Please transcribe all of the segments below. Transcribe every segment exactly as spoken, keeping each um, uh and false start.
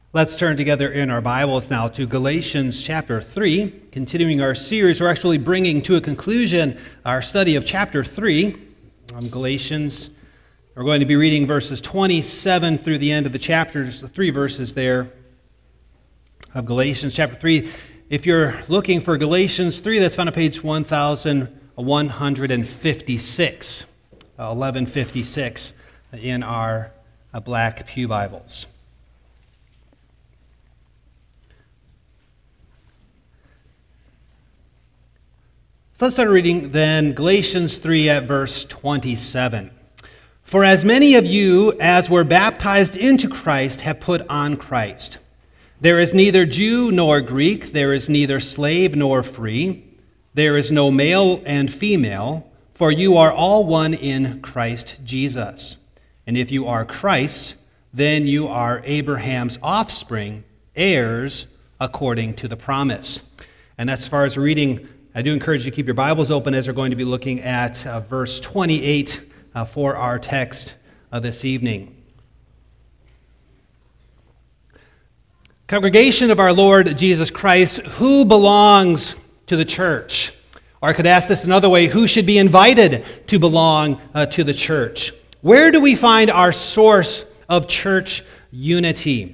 Let's turn together in our Bibles now to Galatians chapter three. Continuing our series, we're actually bringing to a conclusion our study of chapter three. Um, Galatians, we're going to be reading verses twenty-seven through the end of the chapter, just the three verses there of Galatians chapter three. If you're looking for Galatians three, that's found on page one thousand one hundred fifty-six, eleven fifty-six in our uh, black pew Bibles. So let's start reading then Galatians three at verse twenty-seven. For as many of you as were baptized into Christ have put on Christ. There is neither Jew nor Greek, there is neither slave nor free, there is no male and female, for you are all one in Christ Jesus. And if you are Christ, then you are Abraham's offspring, heirs according to the promise. And that's as far as reading. I do encourage you to keep your Bibles open as we're going to be looking at uh, verse twenty-eight uh, for our text uh, this evening. Congregation of our Lord Jesus Christ, who belongs to the church? Or I could ask this another way, who should be invited to belong uh, to the church? Where do we find our source of church unity?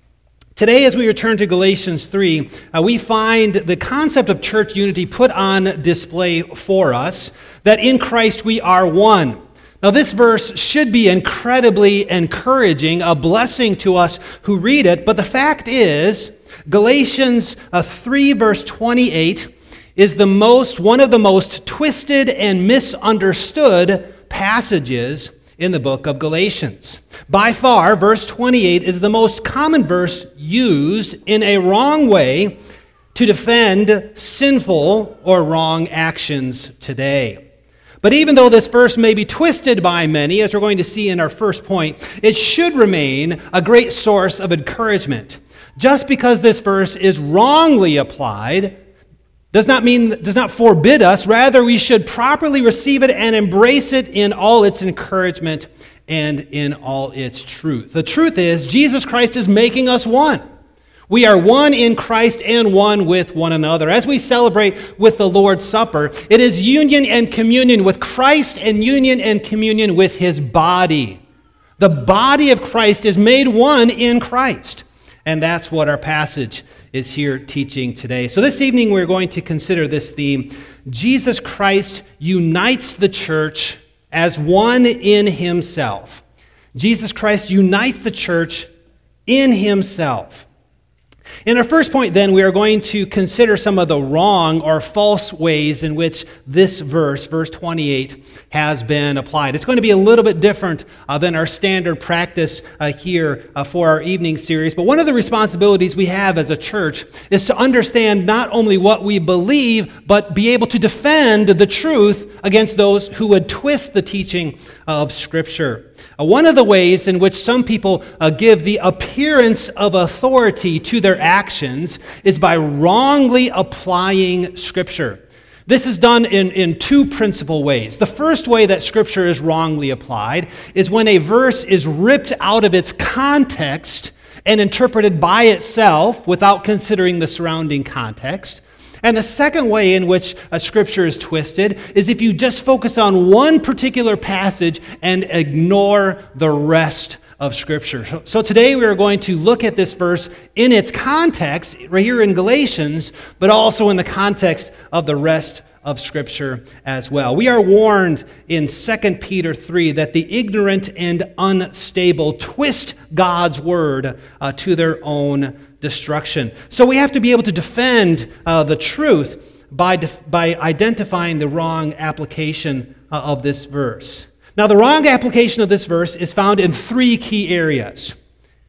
Today, as we return to Galatians three, uh, we find the concept of church unity put on display for us, that in Christ we are one. Now, this verse should be incredibly encouraging, a blessing to us who read it, but the fact is, Galatians uh, three, verse twenty-eight, is the most, one of the most twisted and misunderstood passages in the book of Galatians. By far, verse twenty-eight is the most common verse used in a wrong way to defend sinful or wrong actions today. But even though this verse may be twisted by many, as we're going to see in our first point, it should remain a great source of encouragement. Just because this verse is wrongly applied does not mean, does not forbid us. Rather, we should properly receive it and embrace it in all its encouragement and in all its truth. The truth is, Jesus Christ is making us one. We are one in Christ and one with one another. As we celebrate with the Lord's Supper, it is union and communion with Christ and union and communion with his body. The body of Christ is made one in Christ. And that's what our passage is here teaching today. So this evening we're going to consider this theme. Jesus Christ unites the church as one in himself. Jesus Christ unites the church in himself. In our first point, then, we are going to consider some of the wrong or false ways in which this verse, verse twenty-eight, has been applied. It's going to be a little bit different uh, than our standard practice uh, here uh, for our evening series. But one of the responsibilities we have as a church is to understand not only what we believe, but be able to defend the truth against those who would twist the teaching of Scripture. Uh, one of the ways in which some people uh, give the appearance of authority to their actions is by wrongly applying Scripture. This is done in, in two principal ways. The first way that Scripture is wrongly applied is when a verse is ripped out of its context and interpreted by itself without considering the surrounding context. And the second way in which a Scripture is twisted is if you just focus on one particular passage and ignore the rest of Scripture. So, so today we are going to look at this verse in its context, right here in Galatians, but also in the context of the rest of Scripture as well. We are warned in Second Peter three that the ignorant and unstable twist God's word uh, to their own destruction. So we have to be able to defend uh, the truth by, def- by identifying the wrong application uh, of this verse. Now, the wrong application of this verse is found in three key areas: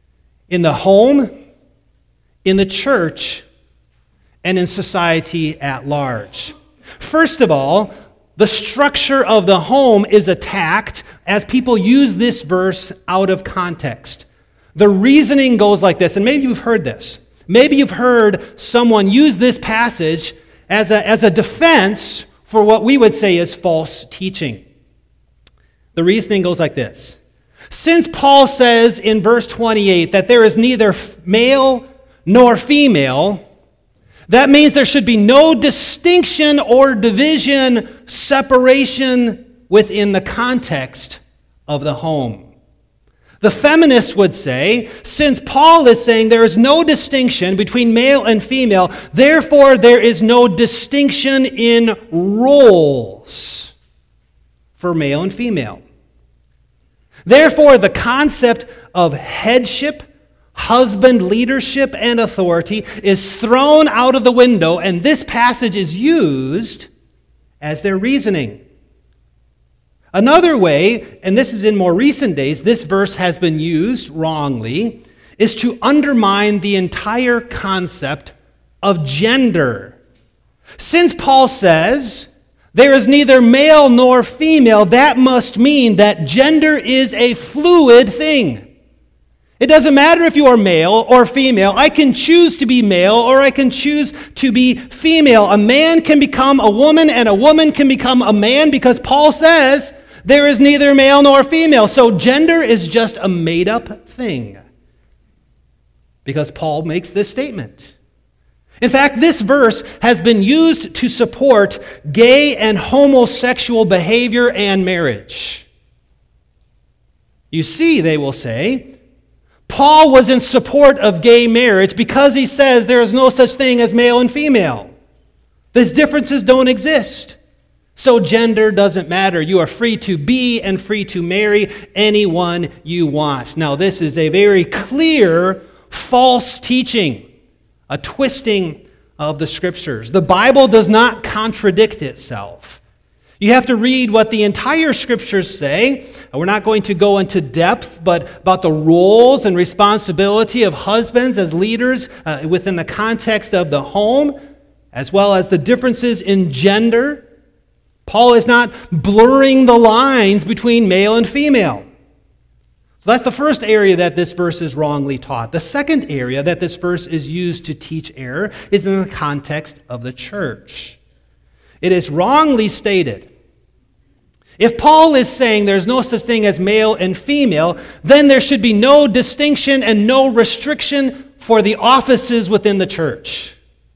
in the home, in the church, and in society at large. First of all, the structure of the home is attacked as people use this verse out of context. The reasoning goes like this, and maybe you've heard this. Maybe you've heard someone use this passage as a, as a defense for what we would say is false teaching. The reasoning goes like this. Since Paul says in verse twenty-eight that there is neither male nor female, that means there should be no distinction or division, separation within the context of the home. The feminist would say, since Paul is saying there is no distinction between male and female, therefore there is no distinction in roles for male and female. Therefore, the concept of headship, husband leadership, and authority is thrown out of the window, and this passage is used as their reasoning. Another way, and this is in more recent days, this verse has been used wrongly, is to undermine the entire concept of gender. Since Paul says there is neither male nor female, that must mean that gender is a fluid thing. It doesn't matter if you are male or female. I can choose to be male or I can choose to be female. A man can become a woman and a woman can become a man because Paul says there is neither male nor female. So gender is just a made-up thing because Paul makes this statement. In fact, this verse has been used to support gay and homosexual behavior and marriage. You see, they will say, Paul was in support of gay marriage because he says there is no such thing as male and female. These differences don't exist. So gender doesn't matter. You are free to be and free to marry anyone you want. Now, this is a very clear false teaching, a twisting of the Scriptures. The Bible does not contradict itself. You have to read what the entire Scriptures say. We're not going to go into depth, but about the roles and responsibility of husbands as leaders uh, within the context of the home, as well as the differences in gender. Paul is not blurring the lines between male and female. So that's the first area that this verse is wrongly taught. The second area that this verse is used to teach error is in the context of the church. It is wrongly stated. If Paul is saying there's no such thing as male and female, then there should be no distinction and no restriction for the offices within the church.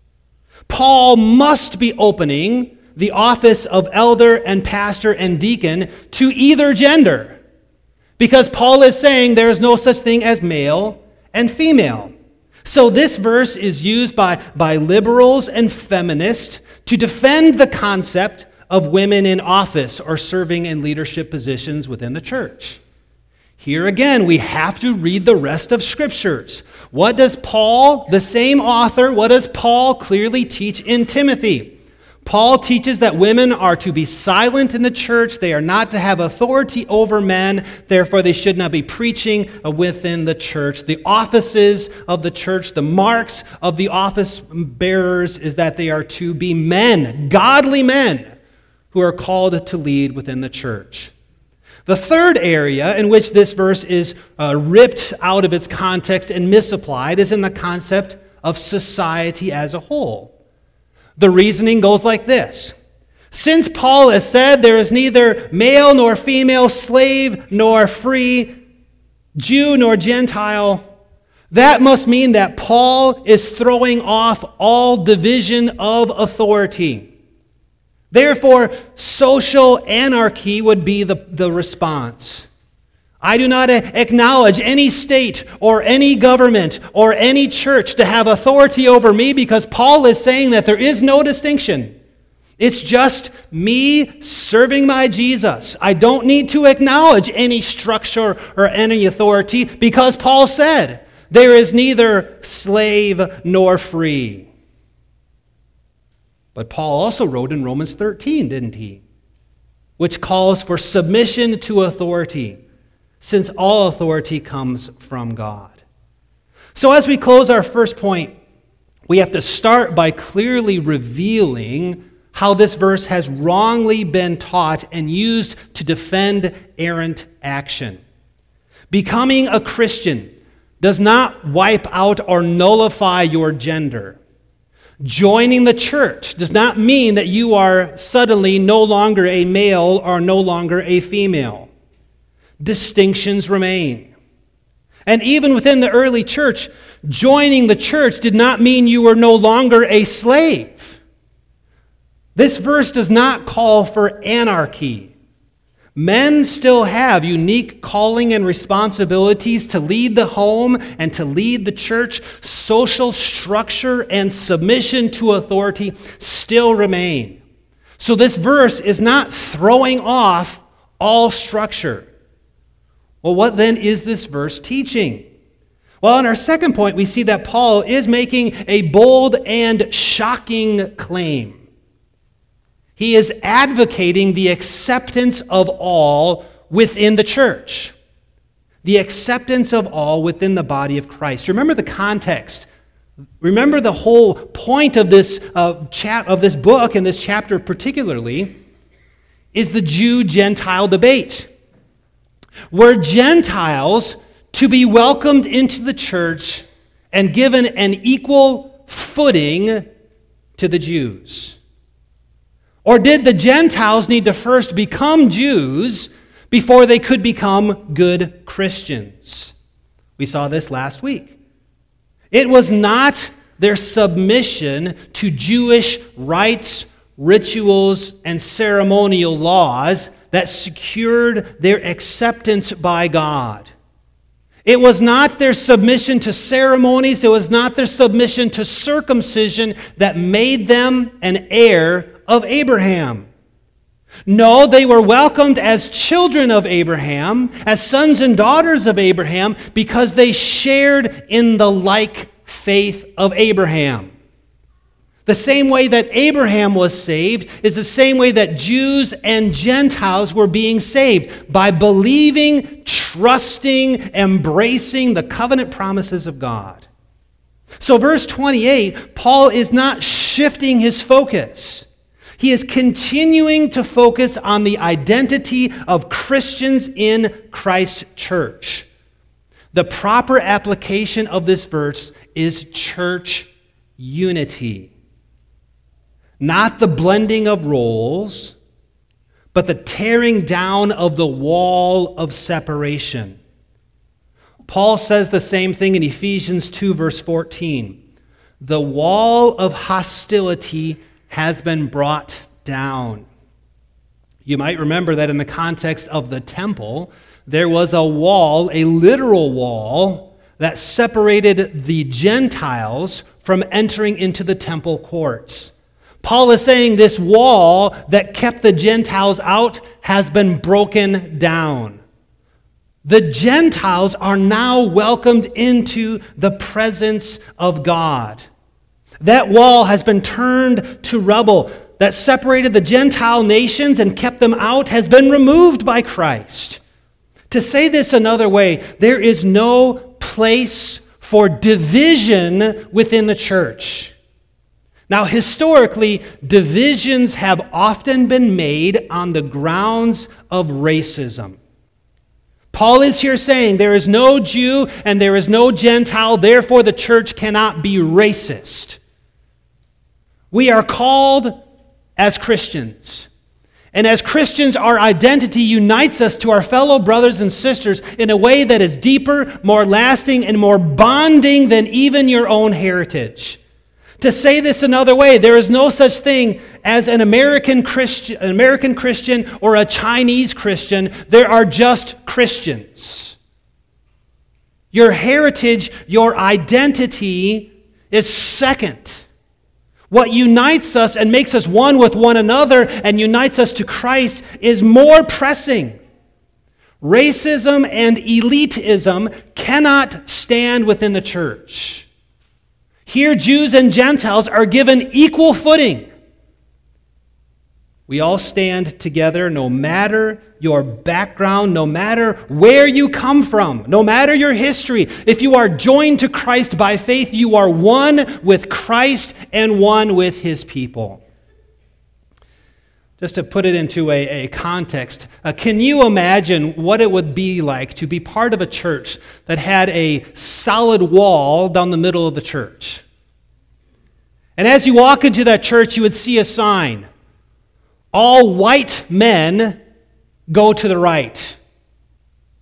Paul must be opening the office of elder and pastor and deacon to either gender, because Paul is saying there is no such thing as male and female. So this verse is used by, by liberals and feminists to defend the concept of women in office or serving in leadership positions within the church. Here again, we have to read the rest of Scriptures. What does Paul, the same author, what does Paul clearly teach in Timothy? Paul teaches that women are to be silent in the church. They are not to have authority over men. Therefore, they should not be preaching within the church. The offices of the church, the marks of the office bearers is that they are to be men, godly men, who are called to lead within the church. The third area in which this verse is uh, ripped out of its context and misapplied is in the concept of society as a whole. The reasoning goes like this. Since Paul has said there is neither male nor female, slave nor free, Jew nor Gentile, that must mean that Paul is throwing off all division of authority. Therefore, social anarchy would be the, the response. I do not acknowledge any state or any government or any church to have authority over me because Paul is saying that there is no distinction. It's just me serving my Jesus. I don't need to acknowledge any structure or any authority because Paul said there is neither slave nor free. But Paul also wrote in Romans thirteen, didn't he? Which calls for submission to authority, since all authority comes from God. So as we close our first point, we have to start by clearly revealing how this verse has wrongly been taught and used to defend errant action. Becoming a Christian does not wipe out or nullify your gender. Joining the church does not mean that you are suddenly no longer a male or no longer a female. distinctions remain. And even within the early church, joining the church did not mean you were no longer a slave. This verse does not call for anarchy. Men still have unique calling and responsibilities to lead the home and to lead the church. Social structure and submission to authority still remain. So this verse is not throwing off all structure. Well, what then is this verse teaching? Well, in our second point, we see that Paul is making a bold and shocking claim. He is advocating the acceptance of all within the church. The acceptance of all within the body of Christ. Remember the context. Remember the whole point of this, uh, chap- of this book and this chapter particularly is the Jew-Gentile debate. Were Gentiles to be welcomed into the church and given an equal footing to the Jews? Or did the Gentiles need to first become Jews before they could become good Christians? We saw this last week. It was not their submission to Jewish rites, rituals, and ceremonial laws that secured their acceptance by God. It was not their submission to ceremonies, it was not their submission to circumcision that made them an heir of Abraham. No, they were welcomed as children of Abraham, as sons and daughters of Abraham, because they shared in the like faith of Abraham. The same way that Abraham was saved is the same way that Jews and Gentiles were being saved, by believing, trusting, embracing the covenant promises of God. So verse twenty-eight, Paul is not shifting his focus. He is continuing to focus on the identity of Christians in Christ's church. The proper application of this verse is church unity. Not the blending of roles, but the tearing down of the wall of separation. Paul says the same thing in Ephesians two, verse fourteen. The wall of hostility has been brought down. You might remember that in the context of the temple, there was a wall, a literal wall, that separated the Gentiles from entering into the temple courts. Paul is saying this wall that kept the Gentiles out has been broken down. The Gentiles are now welcomed into the presence of God. That wall has been turned to rubble. That separated the Gentile nations and kept them out has been removed by Christ. To say this another way, there is no place for division within the church. Now, historically, divisions have often been made on the grounds of racism. Paul is here saying there is no Jew and there is no Gentile, therefore the church cannot be racist. We are called as Christians. And as Christians, our identity unites us to our fellow brothers and sisters in a way that is deeper, more lasting, and more bonding than even your own heritage. To say this another way, there is no such thing as an American Christian, an American Christian or a Chinese Christian. There are just Christians. Your heritage, your identity is second. What unites us and makes us one with one another and unites us to Christ is more pressing. Racism and elitism cannot stand within the church. Here, Jews and Gentiles are given equal footing. We all stand together no matter your background, no matter where you come from, no matter your history. If you are joined to Christ by faith, you are one with Christ and one with his people. Just to put it into a, a context, uh, can you imagine what it would be like to be part of a church that had a solid wall down the middle of the church? And as you walk into that church, you would see a sign. All white men go to the right.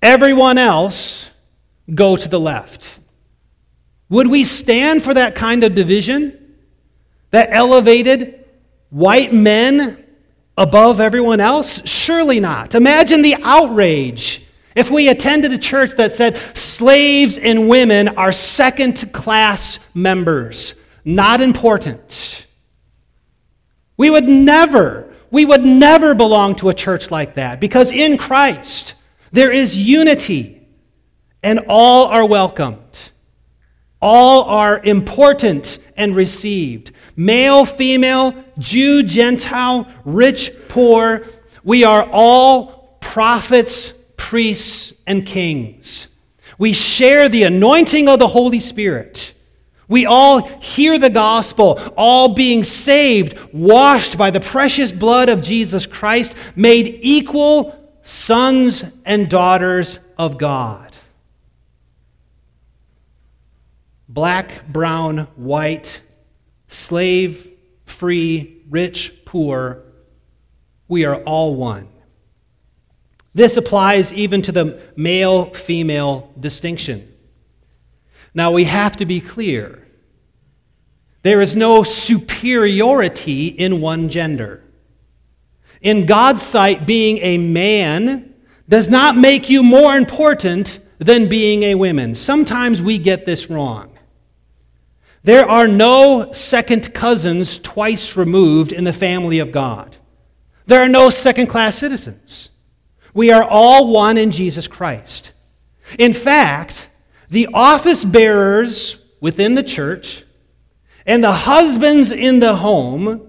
everyone else go to the left. Would we stand for that kind of division that elevated white men above everyone else? Surely not. Imagine the outrage if we attended a church that said slaves and women are second-class members, not important. We would never, we would never belong to a church like that, because in Christ there is unity and all are welcomed. All are important and received. Male, female, Jew, Gentile, rich, poor, we are all prophets, priests, and kings. We share the anointing of the Holy Spirit. We all hear the gospel, all being saved, washed by the precious blood of Jesus Christ, made equal sons and daughters of God. Black, brown, white, slave, free, rich, poor, we are all one. This applies even to the male-female distinction. Now we have to be clear. There is no superiority in one gender. In God's sight, being a man does not make you more important than being a woman. Sometimes we get this wrong. There are no second cousins twice removed in the family of God. There are no second-class citizens. We are all one in Jesus Christ. In fact, the office bearers within the church and the husbands in the home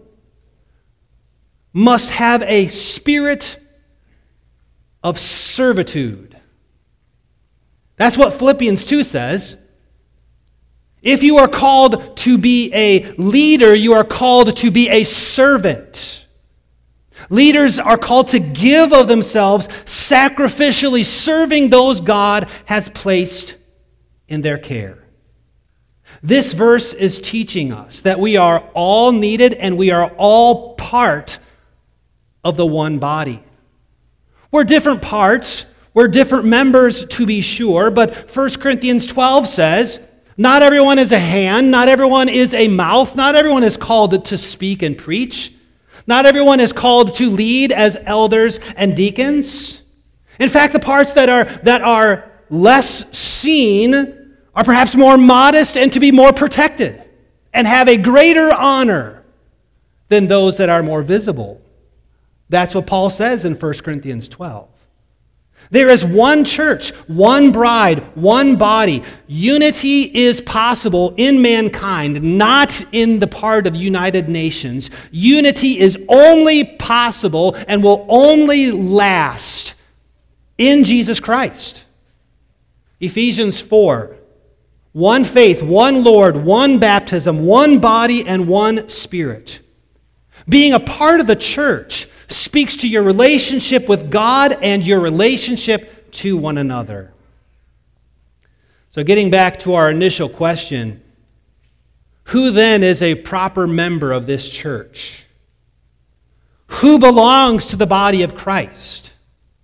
must have a spirit of servitude. That's what Philippians two says. If you are called to be a leader, you are called to be a servant. Leaders are called to give of themselves, sacrificially serving those God has placed in their care. This verse is teaching us that we are all needed and we are all part of the one body. We're different parts, we're different members to be sure, but First Corinthians twelve says, not everyone is a hand, not everyone is a mouth, not everyone is called to speak and preach. Not everyone is called to lead as elders and deacons. In fact, the parts that are, that are less seen are perhaps more modest and to be more protected and have a greater honor than those that are more visible. That's what Paul says in First Corinthians twelve. There is one church, one bride, one body. Unity is possible in mankind, not in the part of United Nations. Unity is only possible and will only last in Jesus Christ. Ephesians four, one faith, one Lord, one baptism, one body, and one Spirit. Being a part of the church speaks to your relationship with God and your relationship to one another. So getting back to our initial question, who then is a proper member of this church? Who belongs to the body of Christ?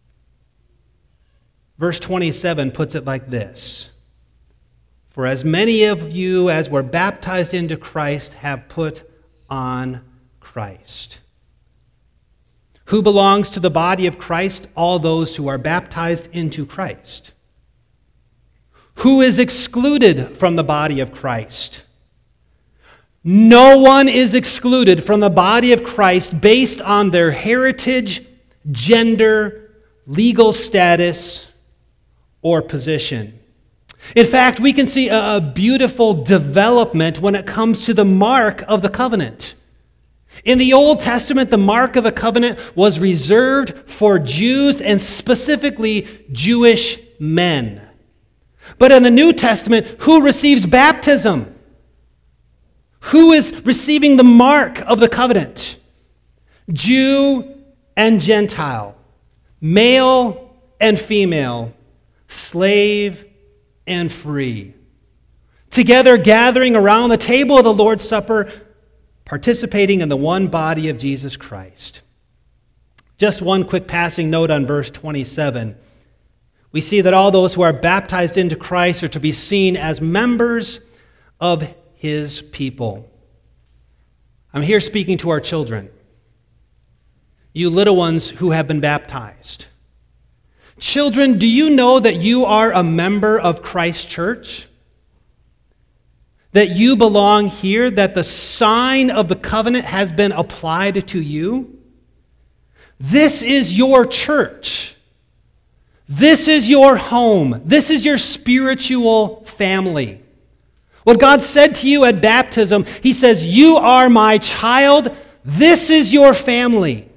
Verse twenty-seven puts it like this: For as many of you as were baptized into Christ have put on Christ. Who belongs to the body of Christ? All those who are baptized into Christ. Who is excluded from the body of Christ? No one is excluded from the body of Christ based on their heritage, gender, legal status, or position. In fact, we can see a beautiful development when it comes to the mark of the covenant. In the Old Testament, the mark of the covenant was reserved for Jews and specifically Jewish men. But in the New Testament, who receives baptism? Who is receiving the mark of the covenant? Jew and Gentile, male and female, slave and free. Together gathering around the table of the Lord's Supper, participating in the one body of Jesus Christ. Just one quick passing note on verse twenty-seven. we see that all those who are baptized into Christ are to be seen as members of his people. I'm here speaking to our children, you little ones who have been baptized. Children, do you know that you are a member of Christ's church? That you belong here, that the sign of the covenant has been applied to you? This is your church. This is your home. This is your spiritual family. What God said to you at baptism, he says, you are my child. This is your family.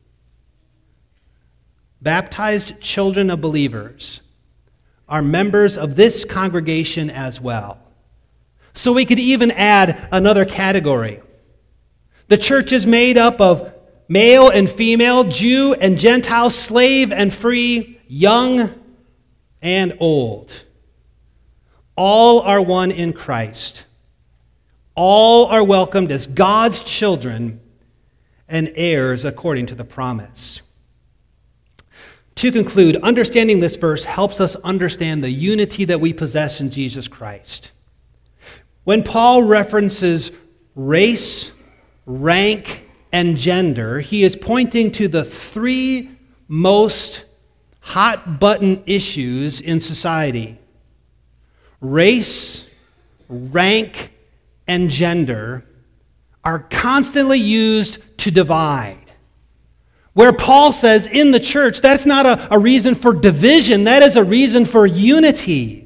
Baptized children of believers are members of this congregation as well. So we could even add another category. The church is made up of male and female, Jew and Gentile, slave and free, young and old. All are one in Christ. All are welcomed as God's children and heirs according to the promise. To conclude, understanding this verse helps us understand the unity that we possess in Jesus Christ. When Paul references race, rank, and gender, he is pointing to the three most hot-button issues in society. Race, rank, and gender are constantly used to divide. Where Paul says in the church, that's not a, a reason for division, that is a reason for unity.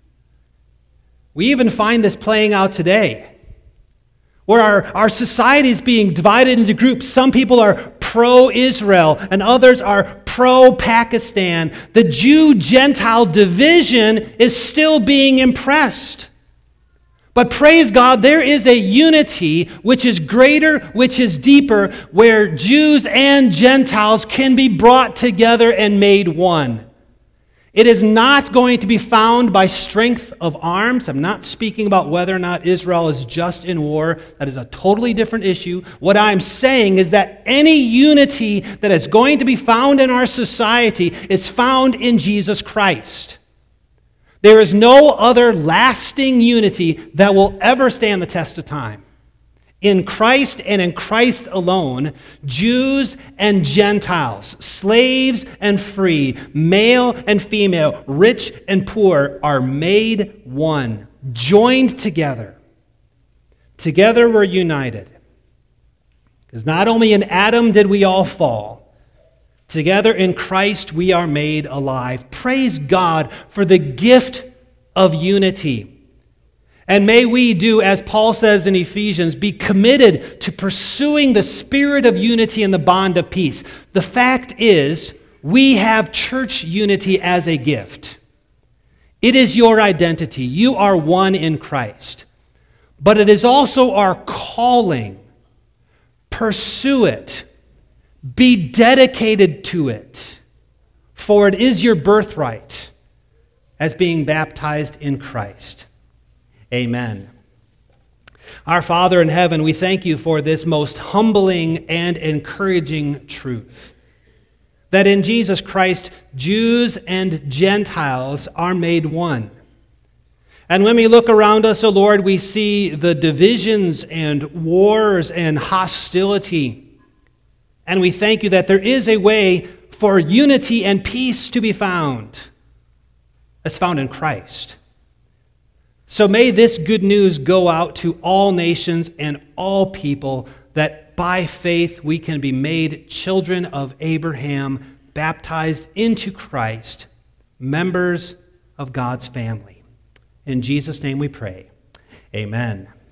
We even find this playing out today, where our, our society is being divided into groups. Some people are pro-Israel, and others are pro-Pakistan. The Jew-Gentile division is still being impressed. But praise God, there is a unity which is greater, which is deeper, where Jews and Gentiles can be brought together and made one. It is not going to be found by strength of arms. I'm not speaking about whether or not Israel is just in war. That is a totally different issue. What I'm saying is that any unity that is going to be found in our society is found in Jesus Christ. There is no other lasting unity that will ever stand the test of time. In Christ and in Christ alone, Jews and Gentiles, slaves and free, male and female, rich and poor are made one, joined together. Together we're united. Because not only in Adam did we all fall, together in Christ we are made alive. Praise God for the gift of unity. And may we do, as Paul says in Ephesians, be committed to pursuing the spirit of unity and the bond of peace. The fact is, we have church unity as a gift. It is your identity. You are one in Christ. But it is also our calling. Pursue it. Be dedicated to it. For it is your birthright as being baptized in Christ. Amen. Our Father in heaven, we thank you for this most humbling and encouraging truth. That in Jesus Christ, Jews and Gentiles are made one. And when we look around us, O Lord, we see the divisions and wars and hostility. And we thank you that there is a way for unity and peace to be found. It's found in Christ. So may this good news go out to all nations and all people, that by faith we can be made children of Abraham, baptized into Christ, members of God's family. In Jesus' name we pray. Amen.